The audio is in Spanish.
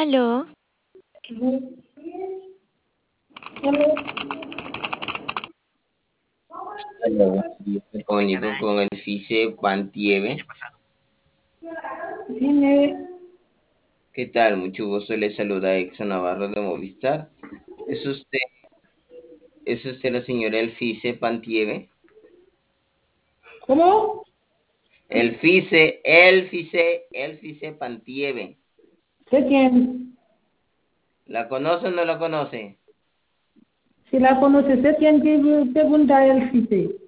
Aló, Hola, buenos días. Me comunico con el FICE Bantieve. Dime, ¿Qué tal? Mucho gusto. Le saluda Exo Navarro de Movistar. ¿Es usted, es usted la señora Elfice Pantieve? ¿cómo? Elfice Pantieve. ¿Sé quién? ¿La conoce o no la conoce? Si la conoce, sé quién pregunta el CITE.